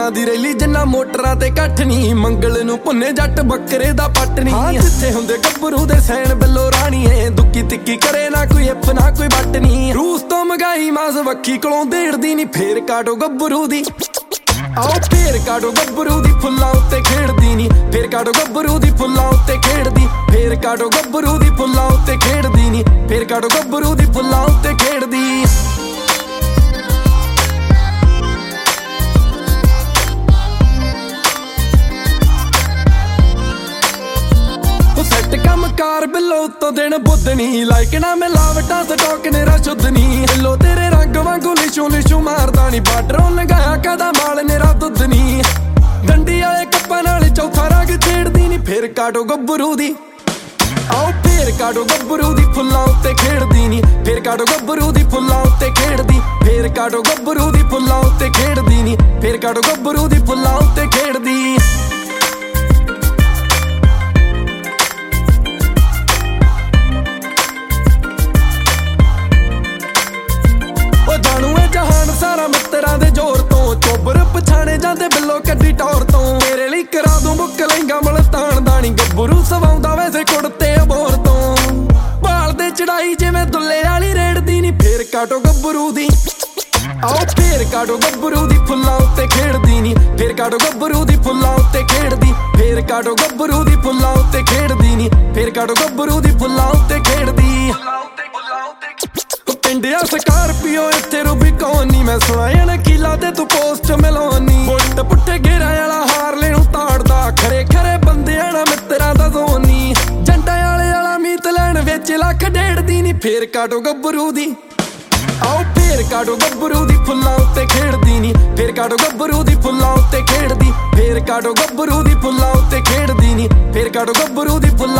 ਲੋਕਾਂ ਦੀ ਰੈਲੀ ਜਿੰਨਾ ਮੋਟਰਾਂ ਤੇ ਇਕੱਠ ਨੀ। ਮੰਗਲ ਨੂੰ ਭੁੰਨੇ ਜੱਟ ਬੱਕਰੇ ਦਾ ਪੱਟ ਨੀ। ਜਿੱਥੇ ਹੁੰਦੇ ਗੱਭਰੂ ਦੇ ਸੈਣ ਬਿੱਲੋ ਰਾਣੀਏ, ਦੁੱਕੀ ਤਿੱਕੀ ਕਰੇ ਨਾ ਕੋਈ ਇਫ ਨਾ ਕੋਈ ਵੱਟ ਨੀ। ਰੂਸ ਤੋਂ ਮਗਾਈ ਮਾਸ ਵੱਖੀ ਕੋਲੋਂ ਦੇੜਦੀ ਨੀ, ਫੇਰ ਕਾਟੋ ਗੱਭਰੂ ਦੀ। ਆਓ ਫੇਰ ਕਾਟੋ ਗੱਭਰੂ ਦੀ, ਫੁੱਲਾਂ ਉੱਤੇ ਖੇਡਦੀ ਨੀ। ਫੇਰ ਕਾਟੋ ਗੱਭਰੂ ਦੀ, ਫੁੱਲਾਂ ਉੱਤੇ ਖੇਡਦੀ। ਫੇਰ ਕਾਟੋ ਗੱਭਰੂ ਦੀ, ਫੁੱਲਾਂ ਉੱਤੇ ਖੇਡਦੀ ਨੀ। ਫੇਰ ਕਾਟੋ ਗੱਭਰੂ ਦੀ, ਫੁੱਲਾਂ ਉੱਤੇ ਖੇਡਦੀ। ਸੈੱਟ ਕੰਮ ਕਾਰ ਬਿੱਲੋ ਉੱਤੋਂ ਦਿਨ ਬੁੱਧਨੀ। ਲਾਇਕ ਨਾ ਮਿਲਾਵਟਾਂ ਸਟੋਕ ਨੇਰਾ ਸ਼ੁੱਧ ਨੀ। ਬਿੱਲੋ ਤੇਰੇ ਰੰਗ ਵਾਂਗੂ ਲਿਸ਼ੂ ਲਿਸ਼ੂ ਮਾਰਦਾ ਨੀ। ਬਾਰਡਰੋਂ ਲੰਘਾਇਆ ਕਦਾ ਮਾਲ ਨੇਰਾ ਦੁੱਧ ਨੀ। ਡੰਡੀ ਵਾਲੇ ਕੱਪਾਂ ਨਾਲ ਚੌਥਾ ਰੰਗ ਛੇੜਦੀ ਨੀ। ਫੇਰ ਕਾਟੋ ਗੱਭਰੂ ਦੀ। ਆਓ ਫੇਰ ਕਾਟੋ ਗੱਭਰੂ ਦੀ, ਫੁੱਲਾਂ ਉੱਤੇ ਖੇਡਦੀ ਨੀ। ਫੇਰ ਕਾਟੋ ਗੱਭਰੂ ਦੀ, ਫੁੱਲਾਂ ਉੱਤੇ ਖੇਡਦੀ। ਫੇਰ ਕਾਟੋ ਗੱਭਰੂ ਦੀ, ਫੁੱਲਾਂ ਉੱਤੇ ਖੇਡਦੀ ਨੀ। ਫੇਰ ਕਾਟੋ ਗੱਭਰੂ ਦੀ, ਫੁੱਲਾਂ ਉੱਤੇ ਖੇਡਦੀ। ਸਾਰਾ ਮਿੱਤਰਾਂ ਦੇ ਜ਼ੋਰ ਤੋਂ ਚੋਬਰ ਪਛਾਣੇ ਜਾਂਦੇ ਬਿੱਲੋ ਕੱਢੀ ਟੌਰ ਤੋਂ। ਤੇਰੇ ਲਈ ਕਰਾ ਦੂੰ ਬੁੱਕ ਲਹਿੰਗਾ ਮਲਤਾਨ ਦਾ ਨੀ। ਗੱਭਰੂ ਸਵਾਉਂਦਾ ਵੈਸੇ ਕੁੜਤੇ ਅਬੋਰ ਤੋਂ। ਭਾਲ ਦੇ ਚੜਾਈ ਜਿਵੇਂ ਦੁੱਲੇ ਵਾਲੀ ਰੇੜਦੀ ਨੀ। ਫੇਰ ਕਾਟੋ ਗੱਭਰੂ ਦੀ। ਆਓ ਫੇਰ ਕਾਟੋ ਗੱਭਰੂ ਦੀ, ਫੁੱਲਾਂ ਉੱਤੇ ਖੇਡਦੀ ਨੀ। ਫੇਰ ਕਾਟੋ ਗੱਭਰੂ ਦੀ, ਫੁੱਲਾਂ ਉੱਤੇ ਖੇਡਦੀ। ਫੇਰ ਕਾਟੋ ਗੱਭਰੂ ਦੀ, ਫੁੱਲਾਂ ਉੱਤੇ ਖੇਡਦੀ ਨੀ। ਫੇਰ ਕਾਟੋ ਗੱਭਰੂ ਦੀ, ਫੁੱਲਾਂ ਉੱਤੇ ਖੇਡਦੀ। ਪਿੰਡਿਆ ਸਕਾਰਪੀਓ ਇੱਥੇ ਰੂਬੀਕੌਨ ਨੀ। ਮੈਂ ਸੁਣਾਇਆ ਨਕੀਲਾ ਤੇ ਤੂੰ ਪੋਸਟ ਮਿਲਾਉਣੀ। ਬੁੱਟ ਪੁੱਠੇ ਗੇਰਾਂ ਵਾਲਾ ਹਾਰਲੇ ਨੂੰ ਤਾੜਦਾ। ਖਰੇ ਖਰੇ ਬੰਦਿਆਂ ਨਾਲ ਮਿੱਤਰਾਂ ਦਾ ਜ਼ੋਨ ਨੀ। ਜੰਟਾਂ ਵਾਲਾ ਮੀਤ ਲੈਣ ਵਿੱਚ ਲੱਖ ਡੇੜਦੀ ਨੀ। ਫੇਰ ਕਾਟੋ ਗੱਭਰੂ ਦੀ। ਆਓ ਫੇਰ ਕਾਟੋ ਗੱਭਰੂ ਦੀ, ਫੁੱਲਾਂ ਉੱਤੇ ਖੇਡਦੀ ਨੀ। ਫੇਰ ਕਾਟੋ ਗੱਭਰੂ ਦੀ, ਫੁੱਲਾਂ ਉੱਤੇ ਖੇਡਦੀ। ਫੇਰ ਕਾਟੋ ਗੱਭਰੂ ਦੀ, ਫੁੱਲਾਂ ਉੱਤੇ ਖੇਡਦੀ ਨੀ। ਫੇਰ ਕਾਟੋ ਗੱਭਰੂ ਦੀ, ਫੁੱਲਾਂ